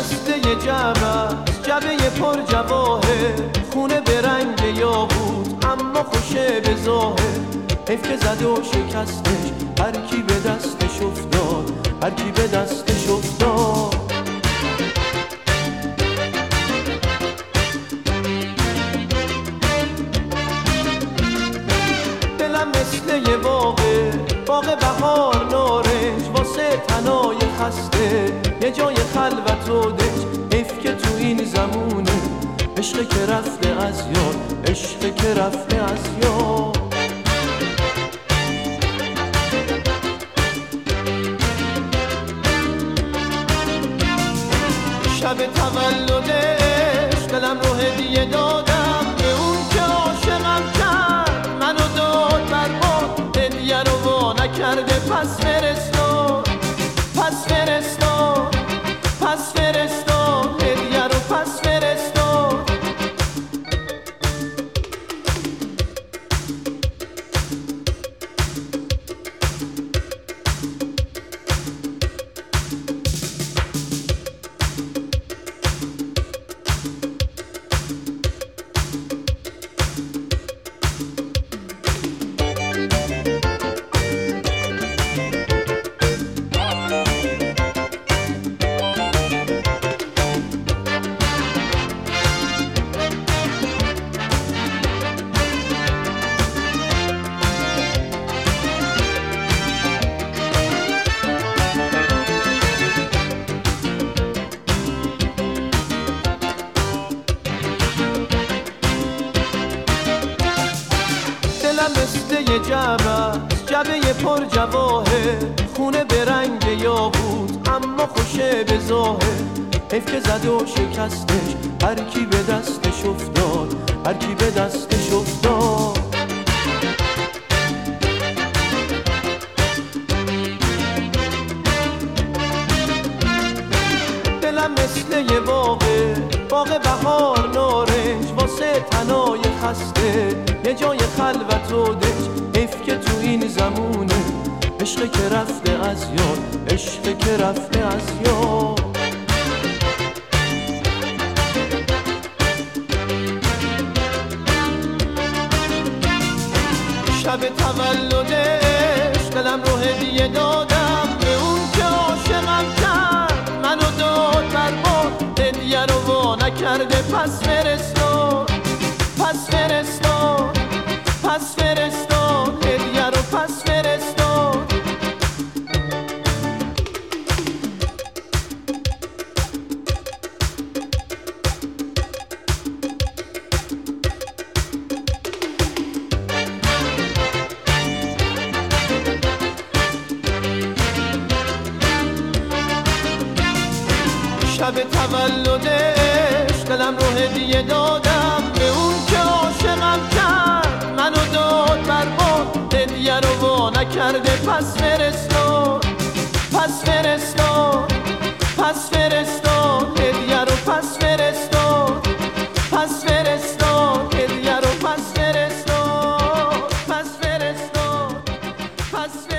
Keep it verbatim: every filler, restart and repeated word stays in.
مثل یه جمع جبه پر جواهر، خونه به رنگ یاقوت اما خوشه به ظاهر. حیف که زد و شکستش هر کی به دستش افتاد، هر کی به دستش افتاد. دلم مثل یه باغه، باغ بهار نارنج، واسه تنای خسته یه جای خلوت و دنج. حیف که تو این زمونه عشق که رفته از یاد، عشق که رفته از یاد. شب تولدش دلم رو هدیه دادم به اون که عاشقم کرد، منو داد برباد، هدیه رو وا نکرده. پس فرستاد، پس فرستاد، پس فرستاد، هدیه رو پس فرستاد. مثل یه جمع جبه پر جواهر، خونه به رنگ یاقوت اما خوشه به ظاهر. حیف که زد و شکستش هر کی به دستش افتاد، هر کی به دستش افتاد. دلم مثل یه باغه، باغ بهار نارنج، واسه تنای خسته یه جای خلوت و دنج. حیف که تو این زمونه عشق که رفته از یاد، عشق که رفته از یاد. شب تولدش دلم رو هدیه دادم به اون که عاشقم کرد، منو داد برباد، هدیه رو وا نکرده. پس فرستاد، پس فرستاد، پس فرستاد، هدیه رو پس فرستاد. شب تولدش دلم رو هدیه دادم به اون که عاشقم کرد، منو داد برباد، هدیه رو وا نکرده. پس فرستاد، پس فرستاد، پس فرستاد، هدیه رو پس فرستاد، پس فرستاد، هدیه رو پس فرستاد، پس فرستاد، پس